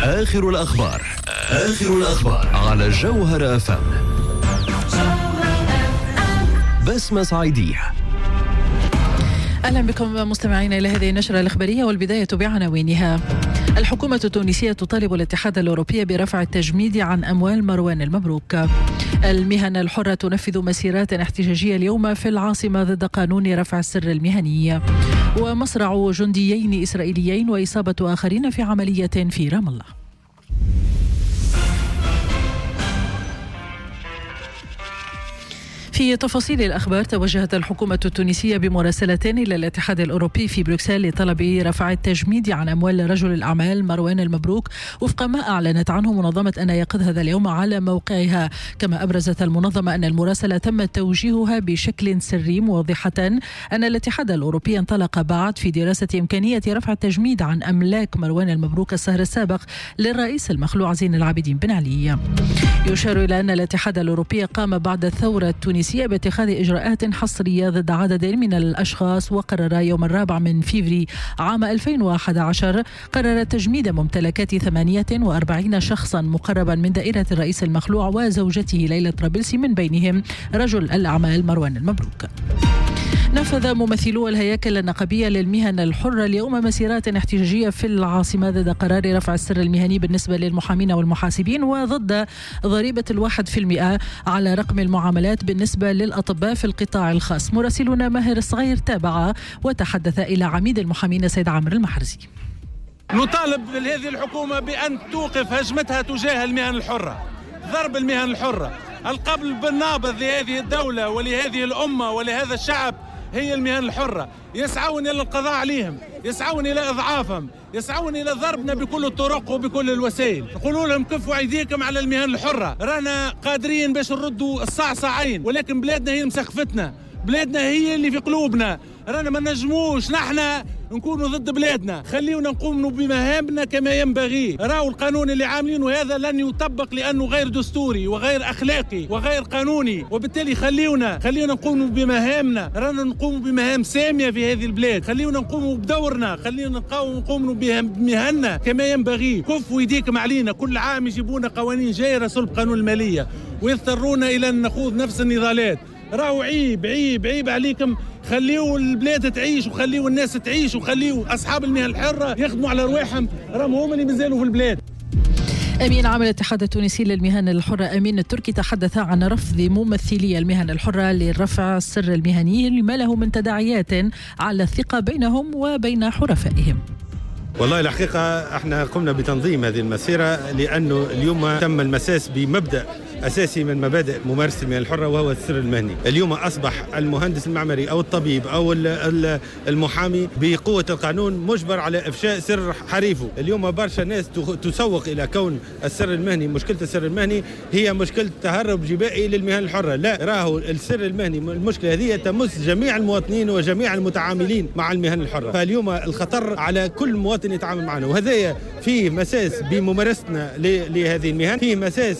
آخر الأخبار على جوهر أفهم. بسمة صعيدية. أهلا بكم مستمعين إلى هذه النشرة الإخبارية، والبداية بعناوينها. الحكومة التونسية تطالب الاتحاد الأوروبي برفع التجميد عن أموال مروان المبروك. المهن الحرة تنفذ مسيرات احتجاجية اليوم في العاصمة ضد قانون رفع السر المهني. ومصرع جنديين إسرائيليين وإصابة آخرين في عملية في رام الله. في تفاصيل الأخبار، توجهت الحكومة التونسية بمراسلة إلى الاتحاد الأوروبي في بروكسل لطلب رفع التجميد عن أموال رجل الأعمال مروان المبروك وفق ما أعلنت عنه منظمة أنا يقظ هذا اليوم على موقعها. كما أبرزت المنظمة أن المراسلة تم توجيهها بشكل سري، موضحة أن الاتحاد الأوروبي انطلق بعد في دراسة إمكانية رفع التجميد عن أملاك مروان المبروك السهر السابق للرئيس المخلوع زين العابدين بن علي. يشار إلى أن الاتحاد الأوروبي قام بعد الثورة التونسية باتخاذ إجراءات حصرية ضد عدد من الأشخاص، وقرر يوم 4 فبراير عام 2011 قرر تجميد ممتلكات 48 شخصا مقربا من دائرة الرئيس المخلوع وزوجته ليلى طرابلسي، من بينهم رجل الأعمال مروان المبروك. نفذ ممثلو الهياكل النقابية للمهن الحرة اليوم مسيرات احتجاجية في العاصمة ضد قرار رفع السر المهني بالنسبة للمحامين والمحاسبين، وضد ضريبة 1% على رقم المعاملات بالنسبة للأطباء في القطاع الخاص. مراسلنا ماهر الصغير تابع وتحدث إلى عميد المحامين سيد عامر المحرزي. نطالب هذه الحكومة بأن توقف هجمتها تجاه المهن الحرة، ضرب المهن الحرة. القبل بالنابض لهذه الدولة ولهذه الأمة ولهذا الشعب هي المهن الحرة. يسعون إلى القضاء عليهم، يسعون إلى إضعافهم، يسعون إلى ضربنا بكل الطرق وبكل الوسائل. نقولوا لهم كفوا أيديكم على المهن الحرة، رانا قادرين باش نردوا الصعصعين، ولكن بلادنا هي مسقفتنا، بلادنا هي اللي في قلوبنا. رانا ما نجموش نحن نكونوا ضد بلادنا، خليونا نقوموا بمهامنا كما ينبغي. راهو القانون اللي عاملينه هذا لن يطبق لأنه غير دستوري وغير أخلاقي وغير قانوني، وبالتالي خليونا نقوموا بمهامنا. رانا نقوموا بمهام سامية في هذه البلاد، خليونا نقوموا بدورنا، خلينا نقوموا بمهننا كما ينبغي. كفوا يديكم علينا، كل عام يجيبونا قوانين جايرة صلب قانون المالية ويضطرونا إلى أن نخوض نفس النضالات. راهو عيب عليكم، خليوا البلاد تعيش وخليوا الناس تعيش وخليوا أصحاب المهن الحرة يخدموا على رواحهم، راهم هم اللي مازالوا في البلاد. أمين عام الاتحاد التونسي للمهن الحرة أمين التركي تحدث عن رفض ممثلي المهن الحرة لرفع السر المهني لما له من تداعيات على الثقة بينهم وبين حرفائهم. والله الحقيقة احنا قمنا بتنظيم هذه المسيرة لأنه اليوم تم المساس بمبدأ أساسي من مبادئ ممارسة المهن الحرة، وهو السر المهني. اليوم أصبح المهندس المعماري أو الطبيب أو المحامي بقوة القانون مجبر على إفشاء سر حريفه. اليوم برشا ناس تسوق إلى كون السر المهني، مشكلة السر المهني هي مشكلة تهرب جبائي للمهن الحرة. لا، راهو السر المهني المشكلة هذه تمس جميع المواطنين وجميع المتعاملين مع المهن الحرة. فاليوم الخطر على كل مواطن يتعامل معنا، وهذا فيه مساس بممارستنا لهذه المهن، فيه مساس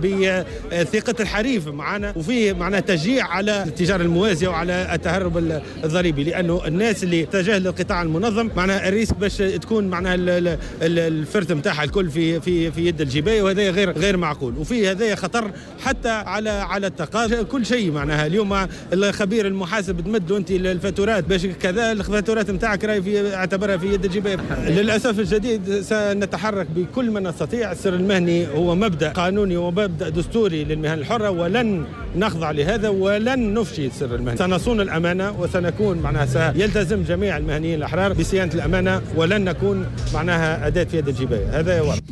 ثقة الحريف معنا، وفيه معناه تشجيع على التجارة الموازية وعلى التهرب الضريبي، لأنه الناس اللي تجاه للقطاع المنظم معناه الريسك باش تكون معناه الفرت متاعها الكل في يد الجباية، وهذا غير معقول. وفيه هذا خطر حتى على التقاضي كل شيء. معناها اليوم الخبير المحاسب تمد انت الفاتورات باش كذا، الفاتورات نتاعك راهي اعتبرها في يد الجباية. للأسف الجديد سنتحرك بكل ما نستطيع. السر المهني هو مبدأ قانوني ومبدأ دستوري للمهن الحرة، ولن نخضع لهذا ولن نفشي السر المهني. سنصون الأمانة وسنكون معناها سيلتزم جميع المهنيين الأحرار بصيانة الأمانة، ولن نكون معناها أداة في يد الجباية. هذا واضح.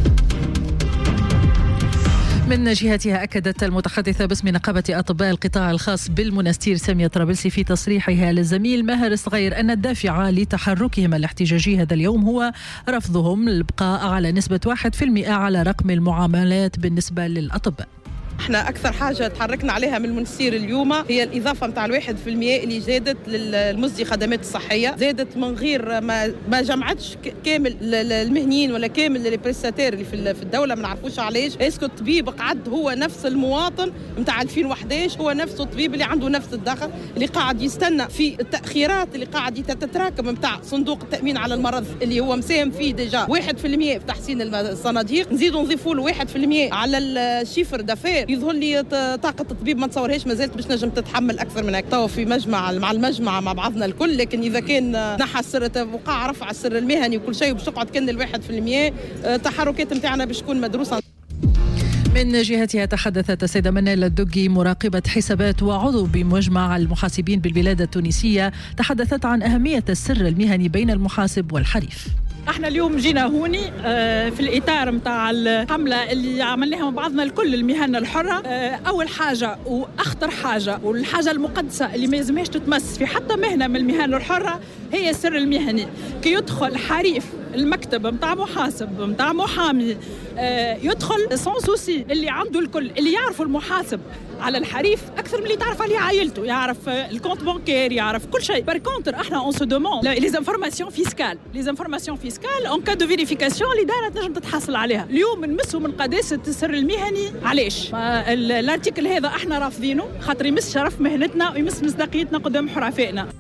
من جهتها أكدت المتحدثة باسم نقابة أطباء القطاع الخاص بالمنستير سامية طرابلسي في تصريحها للزميل ماهر الصغير أن الدافع لتحركهم الاحتجاجي هذا اليوم هو رفضهم الإبقاء على نسبة 1% على رقم المعاملات بالنسبة للأطباء. احنا أكثر حاجة تحركنا عليها من المنسير اليوم هي الإضافة متاع 1% اللي زادت للمزدي خدمات الصحية، زادت من غير ما جمعتش كامل المهنيين ولا كامل البريستاتير اللي في الدولة. ما نعرفوش علاش. اسكو الطبيب قعد هو نفس المواطن متاع 2011، هو نفس الطبيب اللي عنده نفس الدخل، اللي قاعد يستنى في التأخيرات اللي قاعد تتراكم متاع صندوق التأمين على المرض اللي هو مساهم فيه ديجا 1% في تحسين الصناديق، نزيدوا نضيفوا له 1% على الشيفر دافير. يظهر لي طاقة الطبيب ما تصورهاش مازالت باش نجم تتحمل أكثر من هيك. توا في مجمع مع المجمع مع بعضنا الكل، لكن إذا كان نحى السر وقع رفع السر المهني وكل شيء باش تقعد كان 1%، تحركات نتاعنا باش تكون مدروسة. من جهتها تحدثت السيدة منال الدقي مراقبة حسابات وعضو بمجمع المحاسبين بالبلاد التونسية، تحدثت عن أهمية السر المهني بين المحاسب والحريف. احنا اليوم جينا هوني في الاطار متاع الحمله اللي عملناها مع بعضنا الكل المهن الحره. اول حاجه واخطر حاجه والحاجه المقدسه اللي ما يلزمهاش تتمس في حتى مهنه من المهن الحره هي السر المهني. كي يدخل حريف المكتب متاع محاسب متاع محامي يدخل سون سوسي، اللي عنده الكل اللي يعرف المحاسب على الحريف اكثر من اللي تعرف عليه عائلته، يعرف الكونت بانكير، يعرف كل شيء. بار كونتر احنا اون سو دوموند لي زانفورماسيون فيسكال، اون كا دو فيريفيكاسيون اللي دارت نجم تتحصل عليها. اليوم نمسوا من قداسه السر المهني. علاش؟ الارتيكل هذا احنا رافضينه خاطر يمس شرف مهنتنا ويمس مصداقيتنا قدام حرفائنا.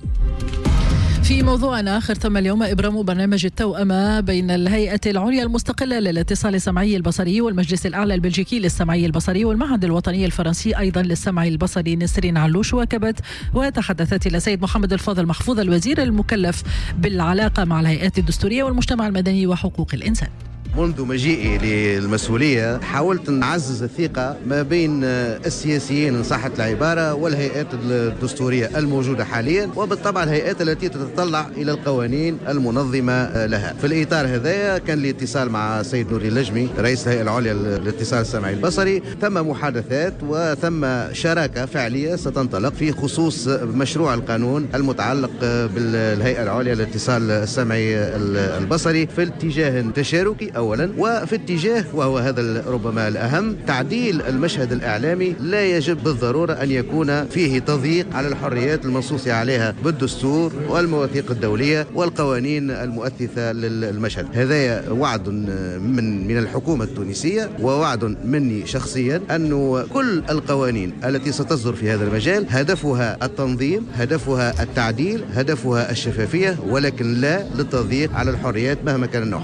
في موضوع آخر، تم اليوم إبرام برنامج التوأمة بين الهيئة العليا المستقلة للاتصال السمعي البصري والمجلس الأعلى البلجيكي للسمعي البصري والمعهد الوطني الفرنسي أيضا للسمع البصري. نسرين علوش واكبت وتحدثت إلى السيد محمد الفاضل محفوظ الوزير المكلف بالعلاقة مع الهيئات الدستورية والمجتمع المدني وحقوق الإنسان. منذ مجيئي للمسؤولية حاولت نعزز الثقة ما بين السياسيين إن صحت العبارة والهيئات الدستورية الموجودة حاليا، وبالطبع الهيئات التي تتطلع إلى القوانين المنظمة لها. في الإطار هذا كان لي اتصال مع السيد نوري اللجمي رئيس الهيئة العليا للاتصال السمعي البصري، ثم محادثات وثم شراكة فعلية ستنطلق في خصوص مشروع القانون المتعلق بالهيئة العليا للاتصال السمعي البصري في اتجاه تشاركي أولا، وفي اتجاه وهو هذا ربما الأهم تعديل المشهد الإعلامي. لا يجب بالضرورة أن يكون فيه تضييق على الحريات المنصوص عليها بالدستور والمواثيق الدولية والقوانين المؤثثة للمشهد. هذا وعد من الحكومة التونسية ووعد مني شخصيا أنه كل القوانين التي ستصدر في هذا المجال هدفها التنظيم، هدفها التعديل، هدفها الشفافية، ولكن لا للتضييق على الحريات مهما كان النوع.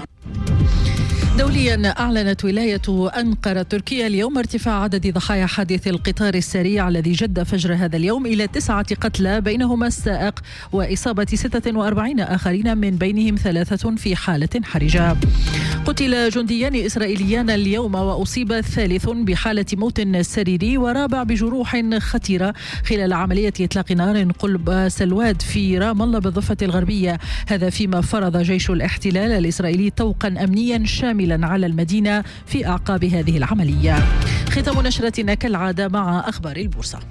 دوليا، أعلنت ولاية أنقرة التركية اليوم ارتفاع عدد ضحايا حادث القطار السريع الذي جد فجر هذا اليوم إلى 9 قتلى بينهما السائق وإصابة 46 آخرين من بينهم 3 في حالة حرجة. قتل جنديان إسرائيليان اليوم وأصيب ثالث بحالة موت سريري ورابع بجروح خطيرة خلال عملية إطلاق نار قلب سلواد في رام الله بالضفة الغربية. هذا فيما فرض جيش الاحتلال الإسرائيلي طوقا أمنيا شاملا على المدينة في أعقاب هذه العملية. ختام نشرتنا كالعادة مع أخبار البورصة.